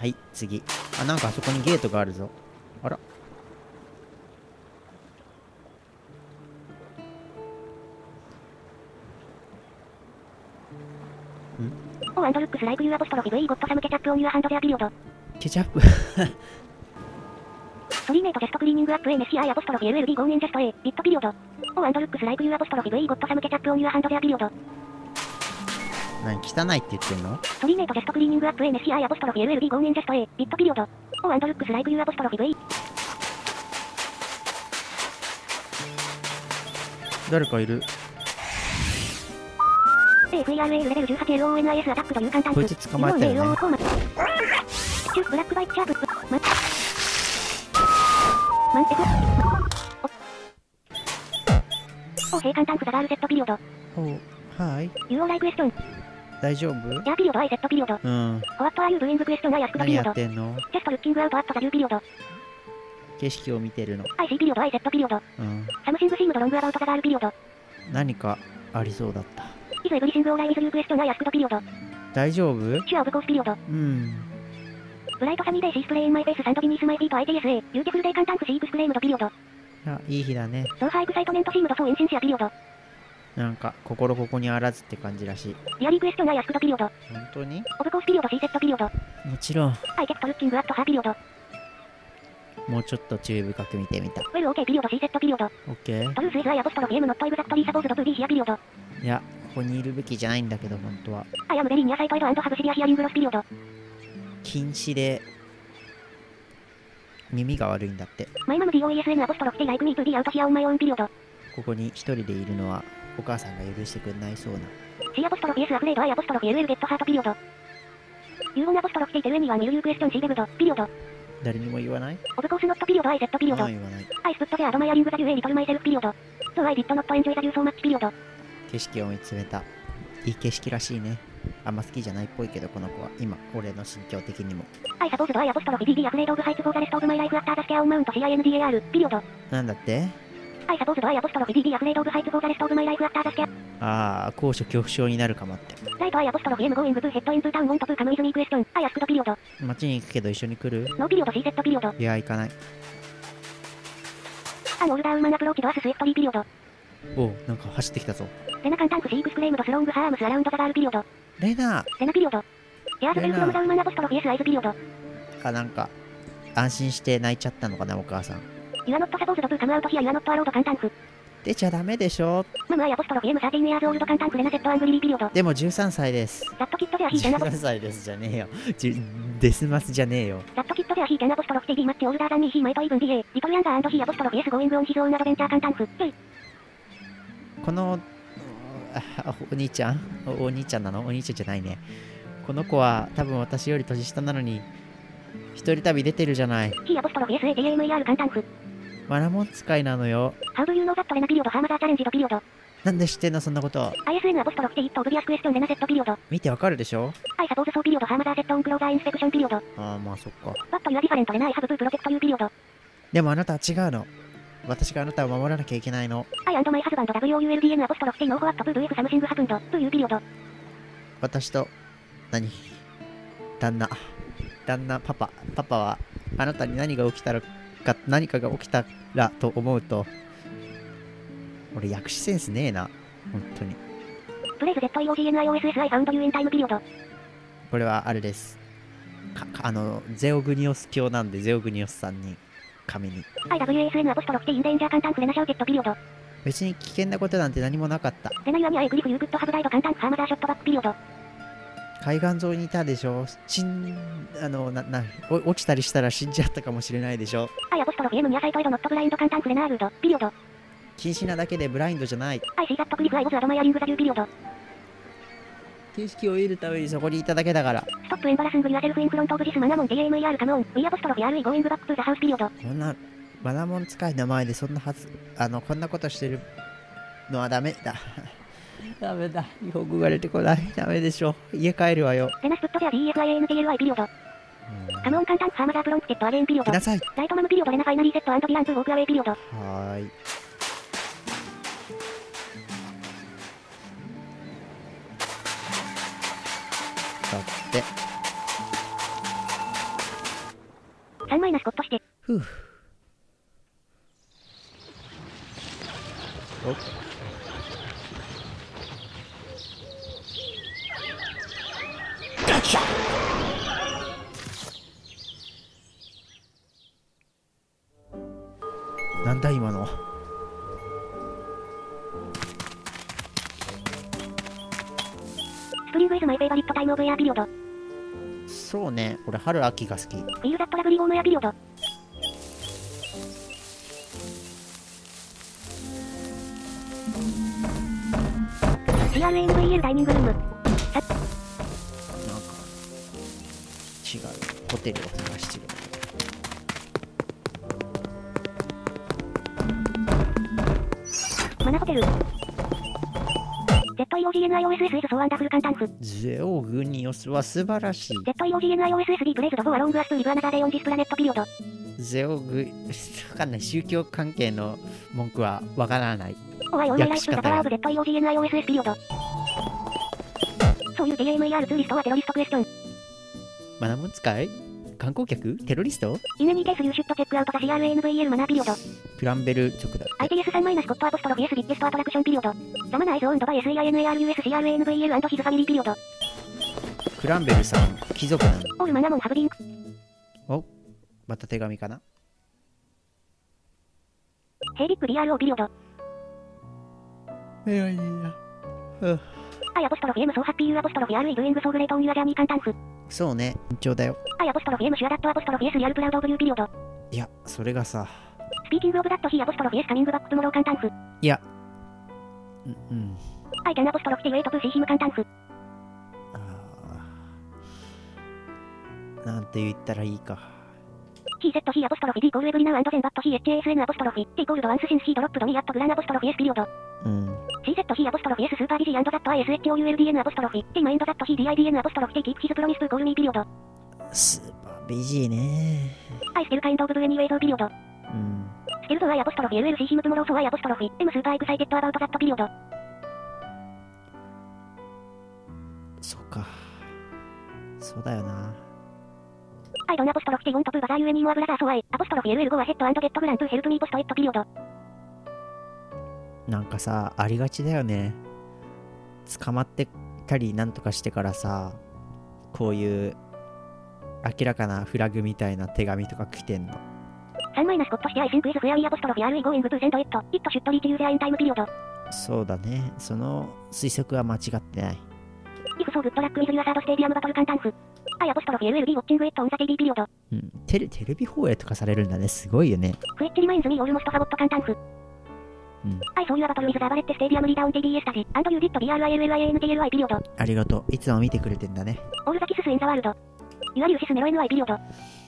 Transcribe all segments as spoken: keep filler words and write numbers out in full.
はい次。あ、なんかあそこにゲートがあるぞ。あら、 おアンドルックスライクユーアポストロフィ V ゴッドサムケチャップオンユアハンドデアピリオド。 ケチャップストリーメイトジェストクリーニングアップ エヌエスシーアイ アポストロフィ エルエルディー ゴーニンジェスト A ビットピリオド。おアンドルックスライクユーアポストロフィ V ゴッドサムケチャップオンユアハンドデアピリオド。 何汚いって言ってんの？ ストリーメイトジェストクリーニングアップ エヌエスシーアイ アポストロフィ エルエルディー ゴーニンジェスト A ビットピリオド。おアンドルックスライクユーアポストロフィ V。 誰かいる。 エフイーアールエル レベルじゅうはち エルオーエヌアイエス アタックという簡単こいつ捕まえたよね。 チューブラックバイクチャーブマンマンテクお平簡単フザガールセットピリオド。 おはい。 ユーオーライクエスチョン大丈夫？ ヤーピリオドアイセットピリオド。 うん。 ホワットアーユーブーイングクエスチョンアイアスクドピ何やリオド。 ってんの？ チェストルッキングアウトアットザビューピリオド。 景色を見てるの。 アイシーピリオドアイセットピリオド。 うん。 サムシングシームドロングアバウトザガールピリオド。 何かありそうだった。 イズエブリシングオーライミスユークエスチョンアイアスクドピリオド。 大丈夫？ シュアオブコースピリオド。 うん。 ブライトサミーデイシースプレイインマイフェイスサンドビニースマイフィート アイティーエスエー ビューティフルデイ簡単フシークスクレイムドピリオド。 あ、いい日だね。 ソーハーエクサイトメントシームドソーインシンシアピリオド。 なんか心ここにあらずって感じらしい。 リアリークエスチョンアイアスクドピリオド。 本当に？ オブコースピリオド C セットピリオド。 もちろん。 アイケットルッキングアットハーピリオド。 もうちょっと注意深く見てみた。 ウェルオーケーピリオド C セットピリオド。 オッケー。 トルースイズアイアポストロフィ M ノットイグザットリーサポーズドブーディーヒアピリオド。 いや、ここにいるべきじゃないんだけど、本当は。 アイアムベリーニアサイトエドハブシリアヒアリングロスピリオド。 禁止で耳が悪いんだって。 マイマム ディーオーイーエスエヌ アポストロフィ T ライクミートゥディアウトヒアオンマイオンピリオド。 ここに一人でいるのはお母さんが許してくれないそうな。 C アポストロフィ S アフレード I アポストロフィ エルエル ゲットハートピリオド。ユーゴンアポストロフィ T テルエニワンミルユークエスチョン C デブドピリオド。 誰にも言わない？ オブコースノットピリオド I セットピリオド。 ああ、言わない。 I スプットでアドマイアリングザデュエリトルマイセルフピリオド。So I did not enjoy the view so much ピリオド。 景色を見つめた。いい景色らしいね。あんま好きじゃないっぽいけど、この子は。今、俺の心境的にも。 I suppose do I アポストロフィ ディーディー アフレードオブハイツフォーザレストオブマイライフアッターザスケアオンマウント シンダー ピリオド。 なんだって？ I suppose do I アポストロフィ ディーディー アフレードオブハイツフォーザレストオブマイライフアッターザスケア。 ああ、高所恐怖症になるかもって。 ライト I アポストロフィ M ゴーイングブーヘッドイントゥタウンウォントプーカムイズミークエスチョン I アスクドピリオド。 街に行くけど一緒に来る？ ノーピリオド C セットピリオド。 いや、行かない。 アンオールダーウーマンアプローチドアススイフトリーピリオド。 おう、なんか走ってきたぞ。 レナカンタンフシークスクレイムドスロングハームスアラウンドザガールピリオド。 レナレナピリオド。ケアスベルフロムザウーマンアポストロフィ S アイズピリオド。 あ、なんか、安心して泣いちゃったのかな、お母さん。 ユアノットサポーズドプーカムアウトヒアユアノットアロードカンタンフ。 出ちゃダメでしょ。 マムアイアポストロフィ M サーティーンイヤーズオールドカンタンフレナセットアングリリーピリオド。 でもじゅうさんさいです。 ザットキットでアヒーキャナボじゅうさんさいですじゃねえよ。じゅデスマスじゃねえよ。 ザットキットでアヒーキャナボストロフィ ティービー マッチオールダーザンミーヒーマイトイブン ディーエー リトルヤンガーアンドヒーアポストロフィ S ゴーイングオンヒゾーンアドベンチャーカンタンフ。 このあお兄ちゃん お, お兄ちゃんなの？お兄ちゃんじゃないね。この子は多分私より年下なのに一人旅出てるじゃない。 ヒーアポストロフィ エスエーディーエムイーアール カンタンフ。 マナモン使いなのよ。 ハウドユーノーザットレナピリオドハーマザーチャレンジドピリオド。 なんで知ってんのそんなこと。 アイエスエヌ アポストロフィ テイットオブリアスクエスチョンレナセットピリオド。 見てわかるでしょ。 アイサポーズソーピリオドハーマザーセットオンクローザーインスペクションピリオド。 ああ、まあそっか。 バットユアディファレントレナイハブブープロテクトユーピリオド。 でもあなたは違うの。私があなたを守らなきゃいけないの。 アイアンドマイハズバンド ダブリューオーユーエルディーエヌ アポストロフィ テイノーホワットプーブ F サムシングハプンドプーユーピリオド。 私と何旦那旦那パパパパはあなたに何が起きたらか何かが起きたらと思うと、俺訳しセンスねえな本当に。 プレイズ ゼットイーオージーエヌアイオーエスエスアイ ファウンドユーインタイムピリオド。 これはあれですかあのゼオグニオス教なんで、ゼオグニオスさんに神にアイダブリューエスエヌ アポストロフィ テイインデンジャーカンタンフレナシャウジェットピリオド。 別に危険なことなんて何もなかった。 レナユアミアエグリフユーグッドハブダイドカンタンフハーマザーショットバックピリオド。 海岸沿いにいたでしょ。死んあのななお落ちたりしたら死んじゃったかもしれないでしょ。 アイアポストロフィ M ニアサイトエドノットブラインドカンタンフレナールードピリオド。 禁止なだけでブラインドじゃない。 アイシーザットクリフアイボズアドマイアリングザデューピリオド。 景色を得るためにそこにいただけだから。 ストップエンバラスングユアセルフインフロントオブジスマナモン ディーエムイーアール カモンウィアポストロフィ アールイー ゴーイングバックトゥザハウスピリオド。 こんなマナモン使いの前でそんなはずあのこんなことしてるのはダメだダメだ、日本語が出てこない。ダメでしょ。家帰るわよ。 レナスプットジャー ディーエフアイエーエヌティーエルアイ ピリオド。カモンカンタンフハーマザープロンプテッドアゲインピリオド。 来なさい。 ライトマムピリオドレナファイナリーセットアンドビランズウォークアウェイピリオド。 はーい。さてさんマイナスコットして。 ふう。おガチャ。なんだ今の。 スプリングイズマイフェイバリットタイムオブエアピリオド。 そうね、俺春秋が好き。 フィールザットラブリーゴームエアピリオド。シーアールエーエヌブイエル ダイニングルーム。 なんか違うホテルを探してる。 マナホテル。ゼットイーオージーエヌアイオーエスエス イズソーアンダフルカンタンフ。 ゼオグニオスは素晴らしい。 ゼットイーオージーエヌアイオーエスエス ディプレイズドゴーアロングアストゥリブアナザーデイオンディスプラネットピリオド。 ゼオグ、わかんない。宗教関係の文句はわからない。 オアイオンライライスザパワーオブ ゼットイーオージーエヌアイオーエスエス ピリオド。そういう ディーエムイーアールツー リストはテロリストクエスチョン。 マナモン使い観光客テロリストイネニーケースユーシュットチェックアウトザ シーアールエーエヌブイエル マナーピリオド。 クランベル直だ。 アイティーエスさん マイナスコットアポストロフィエスビッゲストアトラクションピリオド。ザマナーイズオウンドバイ エスイーアイエヌエーアールユーエス シーアールエーエヌブイエル ヒズファミリーピリオド。 クランベルさん、貴族なの。 オールマナモンハブリンク。 お、また手紙かな。 ヘイビック ビーアールオー ピリオド。 いやいや。うん。 アイアポストロフィエムソーハッピーユーアポストロフィアールイドゥエングソーグレートオンユアジャーニーカンタンフ。 そうね、緊張だよ。 アイアポストロフィエムシュアダットアポストロフィエスリアルプラウドオブユーピリオド。 いや、それがさ。 スピーキングオブダットヒーアポストロフィエスカミングバックトゥモローカンタンフ。 いや。うん、うん。 アイキャンアポストロフィティウェイトプーシーヒムカンタンフ。 あなんて言ったらいいか。 ヒーセットヒーアポストロフィディコールエブリナウアンドゼンバットヒーエッチエーエスエヌアポストロフィティコールドワンスシンスヒードロップドミーアットグランアポストロフィエスピリオド。 うん。 シーセットヒーアポストロフィエススーパービジーアンドザットアイエスエッチオーユーエルディーエヌアポストロフィティマインドザットヒーディーアイディーエヌアポストロフィティキープヒズプロミスプーコールミーピリオド。 スーパービジーねアイステルカインドオブブエニウェイドピリオド。 うん。 ステルドアイアポストロフィエルエルシーヒムトゥモローソーアイアポストロフィエムスーパーエクサイテッドアバウトザットピリオド。 そっか。そうだよな。 アイドンアポストロフィティウォントプーバザーユエニーモアブラザーソーアイアポストロフィエルエルゴアヘッドアンドゲットグラントゥヘルプミーポストエットピリオド。 なんかさ、ありがちだよね。捕まってたりなんとかしてからさ、こういう明らかなフラグみたいな手紙とか来てんの。 さんマイナスコットしてアイシンクイズフェアリーアポストロフィアールイゴーイングトゥセンドエットイットシュットリーチユーゼアインタイムピリオド。 そうだね。その推測は間違ってない。 イフソーグッドラックイズユアサードステディアムバトルカンタンフ。アイアポストロフィエルエルディウォッチングエットオンザティービーピリオド。 うん。テレ、テレビ放映とかされるんだね。すごいよね。 フエッチリマインズミーオールモストファボットカンタンフ。 うん。 アイソーユアバトルウィズザバレッテステディアムリーダウンティービーエスタジアンドユーディット ビーアールアイエルエルアイエヌティーエルアイ ピリオド。 ありがとう。いつも見てくれてんだね。 オールザキススインザワールド。ユアリウシスメロ エヌアイ ピリオド。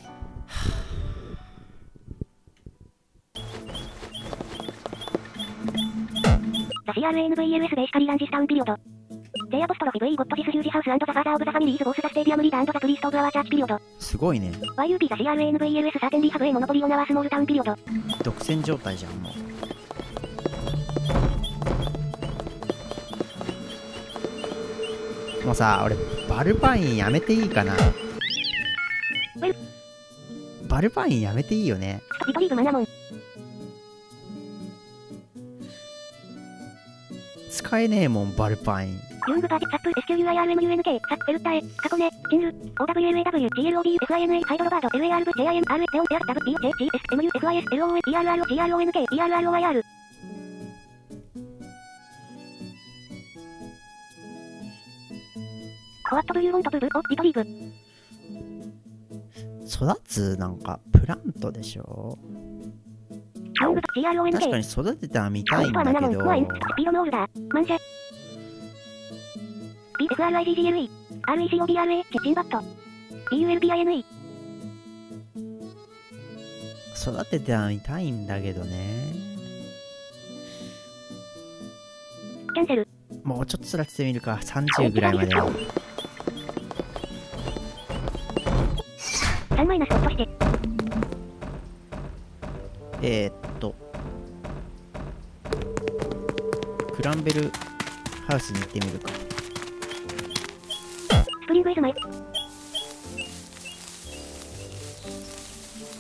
ザ シーアールエーエヌブイエルエス ベーシカリーランジスタウンピリオド。J アポストロフィ V ゴッドジスヒュージハウス&ザファーザーオブザファミリーズボースザステディアムリーダー&ザプリーストオブアワーチャーチピリオド。 すごいね。 ワイユーピー ザ シーアールエーエヌブイエルエス サーテンリーハブエモノポリーオンアワースモールタウンピリオド。 独占状態じゃん、もう。もうさ、俺、バルパインやめていいかな。バルパインやめていいよね。 リトリーグマナモン。 使えねえもん、バルパイン。 ユングバーティサップ エスキューユーアイアールエムユーエヌケー サップエルタエカコネチンル オーダブリューエルエーダブリュー ジーエルオーディー エフアイエヌエー ハイドロバード エルエーアールブイ ジェイアイエムアールエス レオンエアダブリュー ジェイジーエス エムユー エフアイエス エルオーエー イーアールアール ジーアールオーエヌケー イーアールアールオーアイアール。ホワットドゥユーウォントプーブオリトリーグ。 育つなんかプラントでしょ。 ユング ジーアールオーエヌケー確かに育てたら見たいんだけど。 マナモンコアインスピードノールダーマンジェ ビーエフアールアイジージーエルイー アールイーシーオービーアールエイチ チンバット ビーユーエルビーアイエヌイー育てては見たいんだけどね。 キャンセル。 もうちょっと育ててみるか。さんじゅうぐらいまで。 さんマイナスコットして。 えー、っとクランベルハウスに行ってみるか。 スプリングイズマイ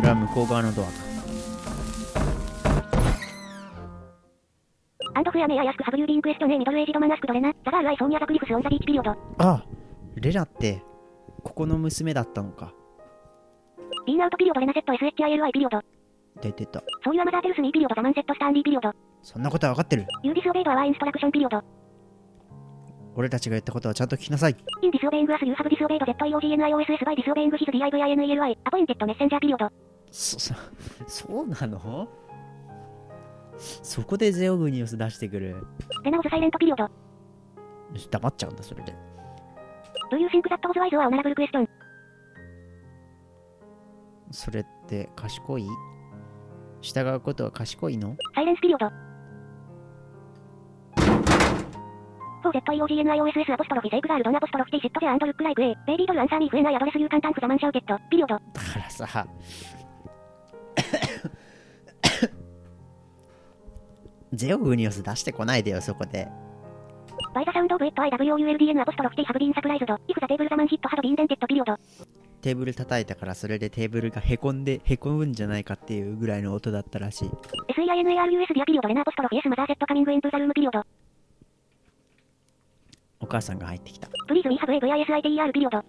れは向こう側のドアか。 アンドフェアメアヤスクハブユービンクエスチョンエミドルエイジドマンアスクドレナザガールアイソーニアザクリフスオンザビーチピリオド。 ああ、レナってここの娘だったのか。 ビーンアウトピリオドレナセット エスエイチアイエルアイ ピリオド。 出てた。 そういうアマザーテルスミーピリオドザマンセットスターンリーピリオド。 そんなことは分かってる。 ユーディスオベイドアワーインストラクションピリオド。 俺たちが言ったことはちゃんと聞きなさい。 インディスオベイングアスユーハブディスオベイド ゼットイーオージーエヌアイオーエスエス バイディスオベイングヒズ ディーアイブイアイエヌイーエルアイ アポインテッドメッセンジャーピリオド。 そ、そ、そうなの？そこでゼオグニオス出してくる。 レナオズサイレントピリオド。 黙っちゃうんだ、それで。 Do you think that was wise or honorable question? それって賢い？従うことは賢いの？ サイレンスピリオド。フォーゼットイーオージーエヌアイオーエスエス アポストロフィセイクザールドンアポストロフィティシットジャーアンドルックライク A ベイビードルアンサーミーフエナイアドレスユーカンタンフザマンシャウケットピリオド。 だからさゼオグニオス出してこないでよ、そこで。 バイザサウンドオブエット アイダブリューオーユーエルディーエヌ アポストロフィティハブビーンサプライズドイフザテーブルザマンヒットハドビーンデンテッドピリオド。 テーブル叩いたからそれでテーブルがへこんでへこむんじゃないかっていうぐらいの音だったらしい。 エスイーアイエヌエーアールユーエス ディアピリオドレナアポストロフィエスマザーセットカミングイントゥザルームピリオド。 お母さんが入ってきた。 プリーズミーハブエブアイエスアイティーアールピリオド。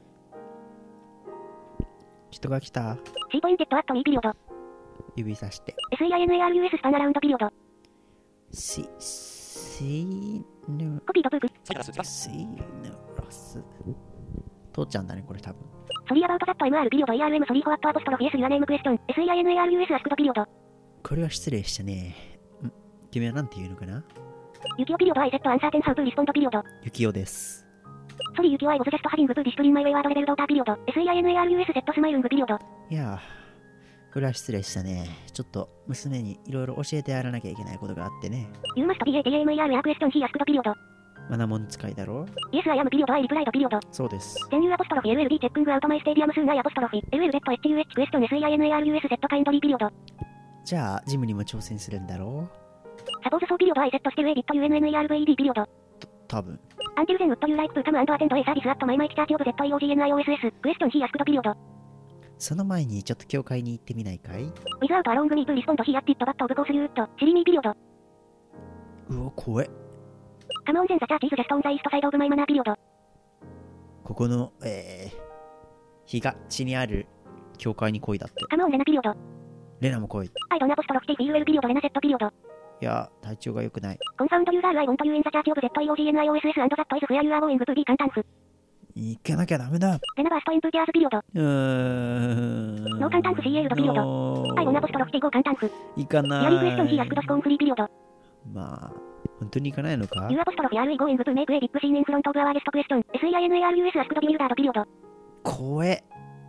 人が来た。 C ポインテッドアットミーピリオド。 指さして。 エスイーアイエヌエーアールユーエス スパンアラウンドピリオド。 シシヌコピーとプーク。 シヌラス。父ちゃんだね、これ多分。 ソリーアバウトザット エムアール ピリオド イーアールエム ソリーフォアットアポストロフィエスユアネームクエスチョン エスイーアイエヌエーアールユーエス アスクドピリオド。 これは失礼したね。ん君はなんて言うのかな？ ユキオピリオドアイセットアンサーテンハウプリスポンドピリオド。 ユキオです。 ソリーユキオアイゴズジャストハビングプーディスプリンマイウェイワードレベルドーターピリオド。エスイーアイエヌエーアールユーエス セットスマイルングピリオド。 いやー、これは失礼したね。ちょっと娘にいろいろ教えてやらなきゃいけないことがあってね。 You must be a tamer アクエスチョン he asked ピリオド。 マナモン使いだろ？ Yes I am ピリオド I replied ピリオド。 そうです。 Then you アポストロフィ エルエルディ チェックングアウトマイステディアムスーナイアポストロフィ エルエル ベッド エイチユーエイチ クエスチョン エスイーアイエヌエーアールユーエス セットカインドリーピリオド。 じゃあ、ジムにも挑戦するんだろう？サポーズソーピリオド I セットしてるエビット ユーエヌエヌイーアールブイイーディー ピリオド。 多分。 Until then would you like to come and attend a service at my Mike Church of ゼットイーオージーエヌアイオーエスエス クエスチョン he asked ピリオド。 その前にちょっと教会に行ってみないかい？ Without allowing me to respond he at it but of course you would シリミーピリオド。 うわ、怖え。 Come on then the church is just on the east side of my manor ピリオド。 ここの、えー、東にある教会に来いだって。 Come on レナピリオド。 レナも来い。 I don't apostrophe T フィーユーエルピリオドレナセットピリオド。 いや、体調が良くない。 Confound user I want you in the church of ゼットイーオージーエヌアイオーエスエス and that is where you are going to be 簡単符。 行かなきゃダメだ。 レナバーストインプティアーズピリオド。 うーん。 ノー簡単符 シーエル ドピリオド。I want apostrophe T ゴ簡単符。 行かない。 イヤリングエストン he asked スコーンフリーピリオド。 まあ、本当に行かないのか？ You apostrophe are we going to make a big scene in front of our guest question エスイーアイエヌエーアールユーエス asked ビルダードピリオド。 怖え。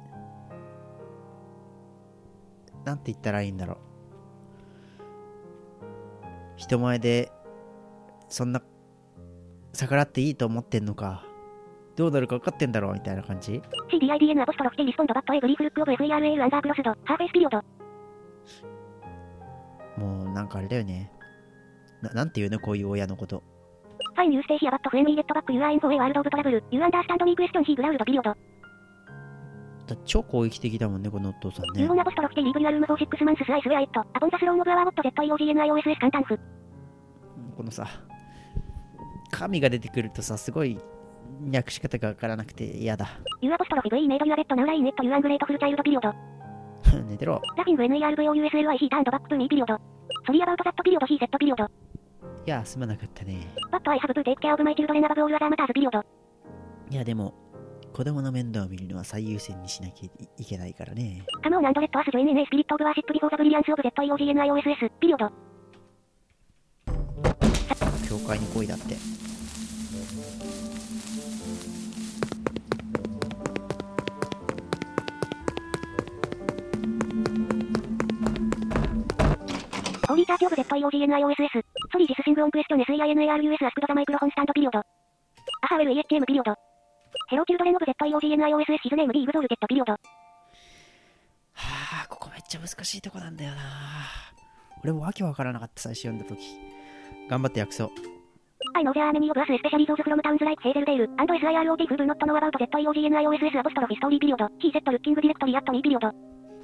なんて言ったらいいんだろう。人前でそんな逆らっていいと思ってんのか、どうなるか分かってんだろうみたいな感じ。 シーディーアイディーエヌ アポストロフィティリスポンドバットエブリーフルックオブ エフイーアールエル アンダークロスドハーフェイスピリオド。 もうなんかあれだよね。な、なんていうのこういう親のこと。 Fine you stay here but when we get back you are in for a world of trouble. You understand me question he growled ピリオド。 だ超攻撃的だもんね、このお父さんね。 You want apostrophe T leave your room for six months I swear it. Upon the throne of our God ゼットイーオージーエヌアイオーエスエス 簡単符。 このさ、神が出てくるとさ、すごい訳し方がわからなくて嫌だ。 You apostrophe V made your bed now lie in it you ungrateful child ピリオド。 寝てろ。 Laughing nervously he turned back to me ピリオド。Sorry about that ピリオド he said ピリオド。 いや、すまなかったね。 But I have to take care of my children above all other matters ピリオド。 いや、でも、子供の面倒を見るのは最優先にしなきゃいけないからね。 Come on and let us join in a spirit of worship before the brilliance of ゼットイーオージーエヌアイオーエスエス ピリオド。 教会に来いだって。 Holy Church of ゼットイーオージーエヌアイオーエスエス Sorry this thing on question エスイーアイエヌエーアールユーエス asked the microphone stand ピリオド。Aha well E H M ピリオド。Hello children of ゼットイーオージーエヌアイオーエスエス his name is Exalted ピリオド。 はあ、ここめっちゃ難しいとこなんだよな。俺もわけわからなかった最初読んだ時。頑張って訳そう。 I know there are many of us especially those from towns like Hazeldale and SIROT who do not know about ゼットイーオージーエヌアイオーエスエス apostrophe story ピリオド。He said looking directly at me ピリオド。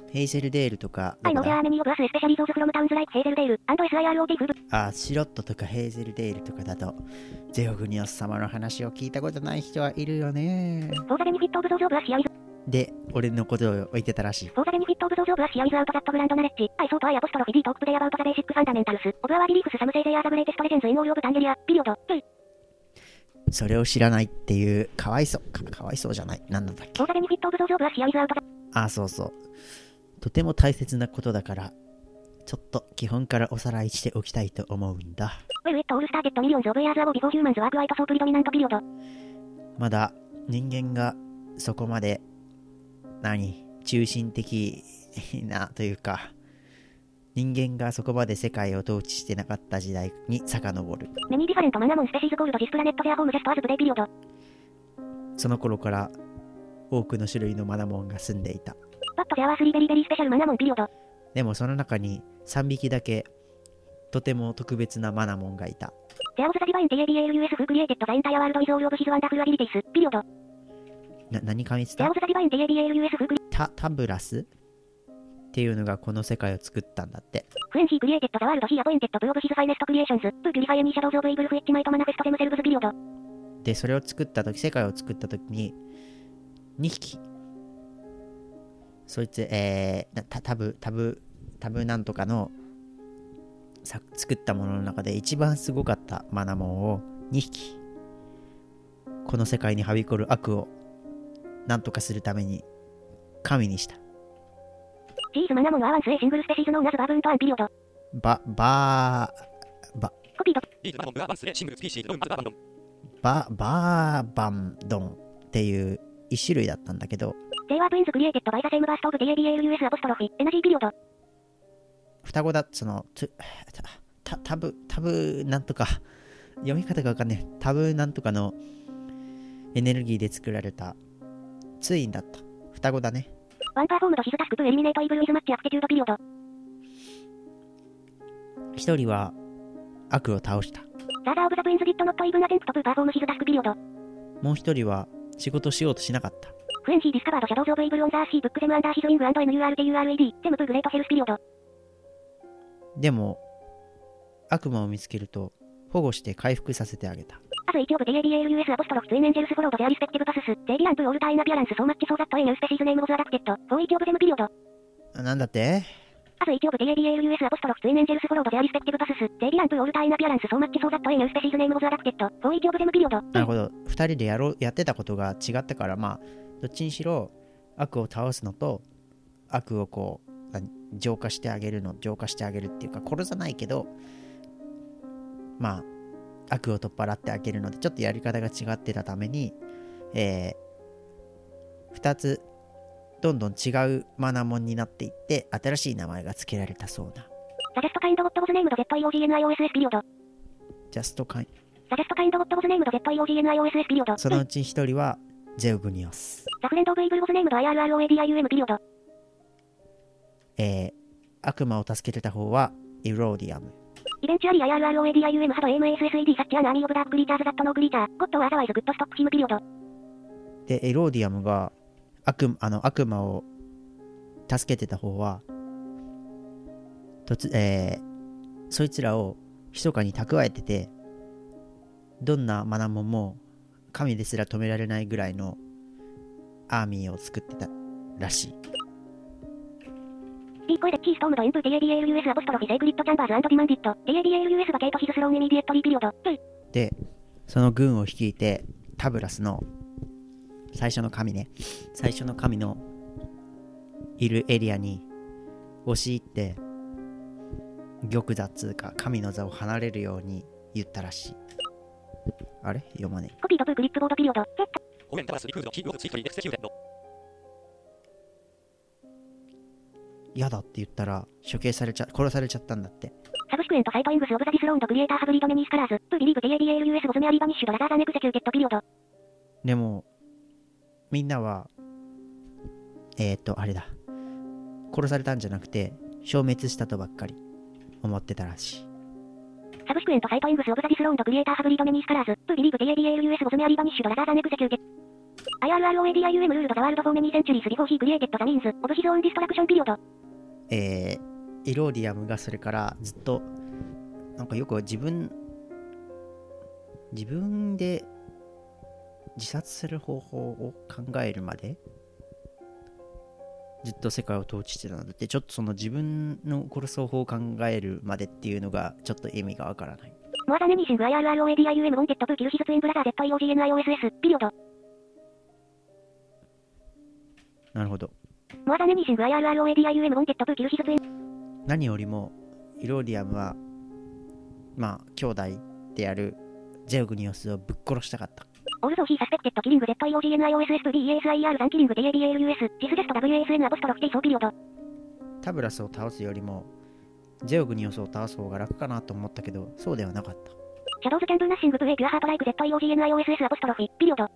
ヘイゼルデールとか、 I know there are many of us especially those from towns like Hazeldale and SIROT フブ。 あ、シロットとかヘイゼルデールとかだとゼオグニオス様の話を聞いたことない人はいるよね。 For the benefit of those of us here is で、俺のことを言ってたらしい。 For the benefit of those of us here is out that grand knowledge. I thought I apostrophe D talk today about the basic fundamentals of our beliefs. Some say they are the greatest legends in all of Tangeria. Period. それを知らないっていうかわいそうか、かわいそうじゃない、なんだったっけ。 For the benefit of those of us here is out that あ、そうそう、とても大切なことだからちょっと基本からおさらいしておきたいと思うんだ。 Well, it all started millions of years ago before humans were quite so predominant. Period. まだ人間がそこまで何中心的なというか、人間がそこまで世界を統治してなかった時代に遡る。 Many different manamon species called this planet their home just as today. Period. その頃から多くの種類のマナモンが住んでいた。 But there are three very very special manamon. Period. でもその中にさんびきだけとても特別なマナモンがいた。 There was the divine Tabulus who created the entire world with all of his wonderful abilities. Period. な、何か見つ There た was the divine Tabulus who created タ、タブラスっていうのがこの世界を作ったんだって。 When he created the world he appointed two of his finest creations to purify any shadows of evil which might manifest themselves. Period. で、それを作った時、世界を作った時ににひき、そいつ、えー、タ、タブ、タブ、タブなんとかのさ作ったものの中で一番すごかったマナモンをにひき、この世界にはびこる悪をなんとかするために神にした。 These manamon are once a single species known as baboon to period. バ、バー、バ、 Copied. These manamon are once a single species known as baboon. バ、バーバンドンっていう一種類だったんだけど、 They were twins created by the same burst of Tabulus apostrophe energy. Period. 双子だ、その、つた、タブ、タブなんとか、読み方がわかんねえ。タブなんとかのエネルギーで作られたツインだった。双子だね。 One performed his task to eliminate evil with much aptitude. Period. 一人は悪を倒した。 The other of the twins did not even attempt to perform his task. Period. もう一人は仕事しようとしなかった。 When he discovered shadows of evil on the earth, he put them under his wing and nurtured them to great health. Period. でも悪魔を見つけると保護して回復させてあげた。 As each of Tabulus apostrophe twin angels followed their respective paths, they began to alter in appearance so much so that a new species name was adapted for each of them. Period. なんだって As each of Tabulus apostrophe twin angels followed their respective paths, they began to alter in appearance so much so that a new species name was adapted for each of them. Period. なるほど。二人でやろうやってたことが違ったから、まあどっちにしろ悪を倒すのと悪をこう浄化してあげるの浄化してあげるっていうか、殺さないけどまあ悪を取っ払ってあげるのでちょっとやり方が違ってたために、えー、ふたつどんどん違うマナモンになっていって新しい名前が付けられたそうな。 The just kind what was named ZEOGNIOSS. Period. ジャストカイン The just kind what was named ZEOGNIOSS. Period. そのうち一人はゼオグニオス、 The friend of evil was named IRROADIUM. Period. えー、悪魔を助けてた方はイローディアム。 Eventually IRROADIUM had a MASSAD such an army of dark creatures that no creature could otherwise could stop him. Period. でエローディアムが 悪, あの悪魔を助けてた方は突、えー、そいつらを密かに蓄えてて、どんなマナモンも神ですら止められないぐらいのアーミーを作ってたらしい。 He queried he stormed into Tabulus apostrophe sacred chambers and demanded Tabulus vacate his throne immediately. Period. でその軍を率いてタブラスの最初の神ね最初の神のいるエリアに押し入って玉座っつうか神の座を離れるように言ったらしい。あれ読まねえ。 Copied to clipboard. Period. When Tabas refused, he was strictly executed. 嫌だって言ったら処刑されちゃ殺されちゃったんだって。 Subsequent sightings of the dethroned creator have led many scholars to believe Tabulus was merely banished rather than executed. Period. でもみんなはえっ、ー、とあれだ殺されたんじゃなくて消滅したとばっかり思ってたらしい。 Subsequent sightings of the dethroned creator have led many scholars to believe Tabulus was merely banished rather than executed. アイアールアールオーエーディーアイユーエム ルールドザワールドフォーメニーセンチュリースビフォーヒークリエイテッドザミーンズオブヒゾーンディストラクションピリオド。 えー、イローディアムがそれからずっとなんかよく自分自分で自殺する方法を考えるまでずっと世界を統治してたのだって、ちょっとその自分の殺す方法を考えるまでっていうのがちょっと意味がわからない。 モアザネニーシング アイアールアールオーエーディーアイユーエム ウォンテッドブーキルヒズツインブラザー ゼットアイオージーエヌアイオーエスエス ピリオド。 なるほど。 モアザネニーシング アイアールアールオーエーディーアイユーエム ウォンテッドブーキルヒズツイン。 何よりもイローディアムはまあ兄弟であるゼオグニオスをぶっ殺したかった。 オールゾーヒーサスペクテッドキリング ゼットアイオージーエヌアイオーエスエス ディーイーエスアイアール ザンキリング ディーエーディーエーエルユーエス ジスジャスト ダブリューエーエスエヌ アポストロフテイソーピリオド。 タブラスを倒すよりもゼオグニオスを倒す方が楽かなと思ったけど、そうではなかった。 シャドウズキャンブーナッシングブーエイピュアハートライク ゼットアイオージーエヌアイオーエスエス アポストロフィピリオド。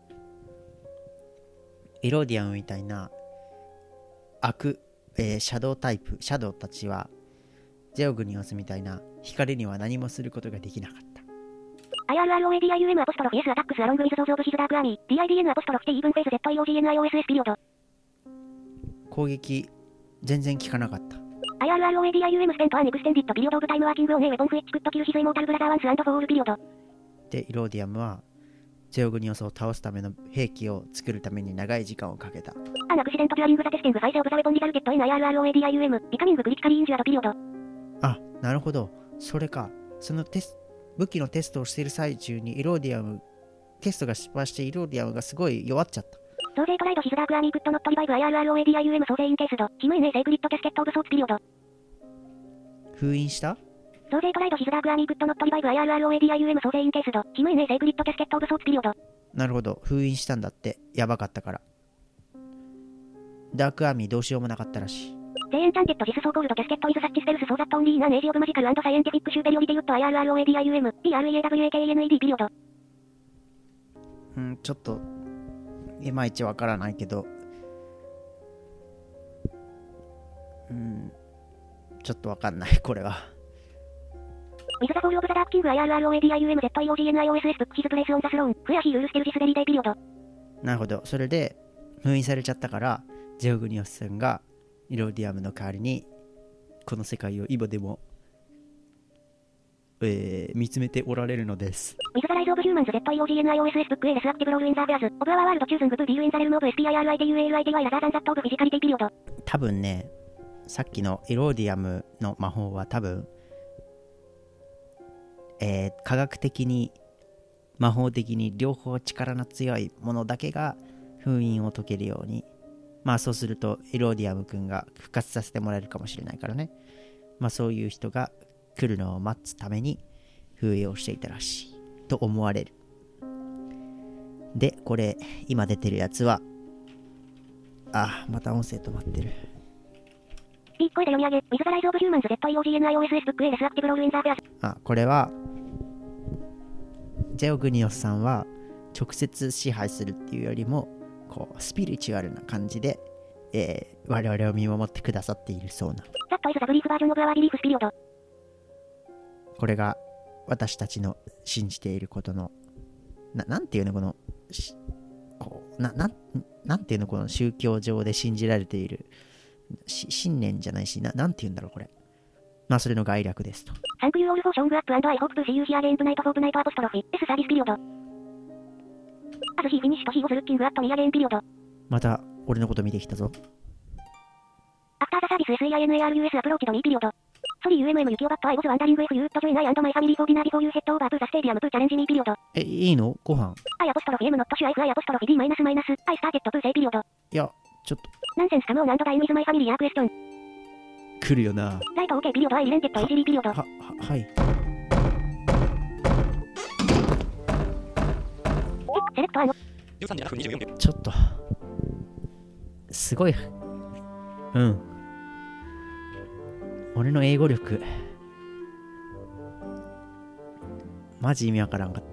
イローディアムみたいな悪、えー、シャドウタイプシャドウたちはゼオグニオスみたいな光には何もすることができなかった。 アイアールアールオーエーディーアイユーエム アポストロフ S アタックスアロングウィズゾーズオブヒズダークアーミー ディーアイディーエヌ アポストロフ T イーブンフェイス ゼットアイオージーエヌアイオーエスエス ピリオド。 攻撃全然効かなかった。 アイアールアールオーエーディーアイユーエム スペントアンエクステンディッドピリオドオブタイムワーキングオンエウェポンフエッチクッドキルヒズイモータルブラザーワンスアンドフォールピリオド。 でイローディアムはゼオグニオスを倒すための兵器を作るために長い時間をかけた。 アンアクシデントデュアリングザテスティングファイセオブザウェポンリザルテッドイン アイアールアールオーエーディーアイユーエム ビカミングクリティカリーインジュアドピリオド。 あ、なるほど、それか。そのテス武器のテストをしている最中にイローディアムテストが失敗してイローディアムがすごい弱っちゃった。 ソーゼイトライドヒズダークアーミークッドノットリバイブ アイアールアールオーエーディーアイユーエム ソーゼインケースドヒムエネーセイクリッドキャスケットオブソーツピリオド。 封印したソーゼイトライドヒズダークアーミークッドノットリバイブ アイアールアールオーエーディーアイユーエム ソーゼインケースドヒムエネーセイクリッドキャスケットオブソーツピリオド。 なるほど、封印したんだって。やばかったから。ダークアーミーどうしようもなかったらしい。 ゼイエンチャンテッドジスソーコールドキャスケットイズサッチステルスソーザットオンリーナンエイジオブマジカルアンドサイエンティフィックシューペリオリティウッド アイアールアールオーエーディーアイユーエム ディーアールイーエーダブリューエーケーイーエヌイーディー ピリオド。 うん、ちょっといまいちわからないけど、うん、ちょっとわかんないこれは。 ウィズザフォールオブザダークキング アイアールアールオーエーディーアイユーエム ゼットアイオージーエヌアイオーエスエス ブックヒズプレイスオンザスローンフェアヒールールステルジスベリーデイピリオド。 なるほど、それで封印されちゃったからゼオグニオスさんがイローディアムの代わりにこの世界を今でも、えー、見つめておられるのです。 With the rise of humans ゼットアイオージーエヌアイオーエスエス book a less active role in the affairs of our world choosing to deal in the realm of エスピーアイアールアイディーユーエルアイディーワイ rather than that of physicality period。 多分ね、さっきのイローディアムの魔法は多分、えー、科学的に魔法的に両方力の強いものだけが封印を解けるように、まあそうするとイローディアム君が復活させてもらえるかもしれないからね。まあそういう人が来るのを待つために封印をしていたらしいと思われる。で、これ今出てるやつは、あ、また音声止まってる。 いっこえで読み上げ、With the rise of humans ゼットアイオージーエヌアイオーエスエス book a less active role in the affairs。 あ、これはゼオグニオスさんは直接支配するっていうよりもこうスピリチュアルな感じで、えー、我々を見守ってくださっているそうな。 That is the brief version of our belief period。 これが私たちの信じていることのな、なんていうのこのしこうな、な、なんていうのこの宗教上で信じられているし信念じゃないしな、なんていうんだろうこれ。まあそれの概略ですと。 Thank you all for showing up and I hope to see you here again tonight for tonight apostrophe S service period。As he finished he was looking at me again period。 また俺のこと見てきたぞ。 After the service SEINARUS approached me period。Sorry ユーエムエム Yukio but I was wondering if you would join I and my family for dinner before you head over to the stadium to challenge me period。 え、いいのご飯。 I apostrophe M not sure if I apostrophe D minus minus I started to say period。 いや、ちょっと。 Nonsense come on and time is my family a question。 来るよな。 ライト OK ピリオド I relented to easily ピリオド。 は、は、はい。 セレクトあの。 じゅうさんじななふんにじゅうよんびょう。 ちょっと。すごい。うん。俺の英語力。マジ意味わからんかった。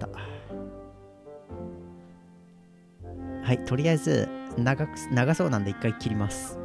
はい、とりあえず長く、長そうなんで一回切ります。